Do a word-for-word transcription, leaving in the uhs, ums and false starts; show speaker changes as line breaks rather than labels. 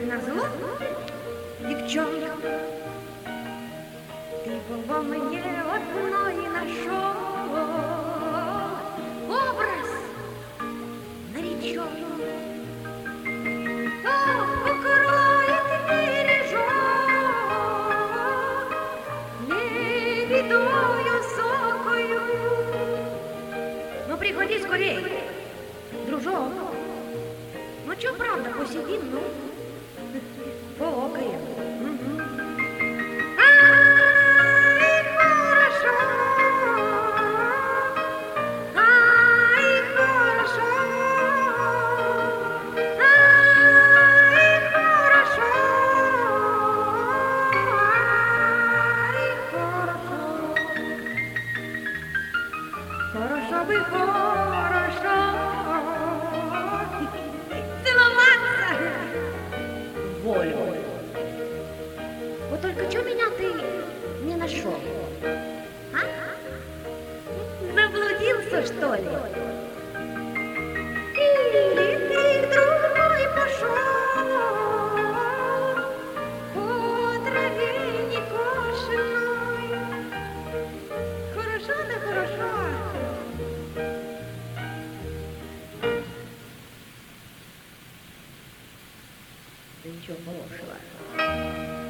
коль назло, девчонка, ты во мне одной нашел образ нареченный. Ох, покроет бережок лебедою сокою. Ну, приходи скорей, дружок. Ну, чё, правда, посидим, ну, поокаем. Угу. Ай, хорошо, ай, хорошо, ай, хорошо, ай, хорошо. Хорошо бы, хорошо. Волю. Вот только что меня ты не нашел? А? Заблудился, что ли? Или ты к другой пошел по траве некошенной? Хорошо, да хорошо. Да ничего хорошего.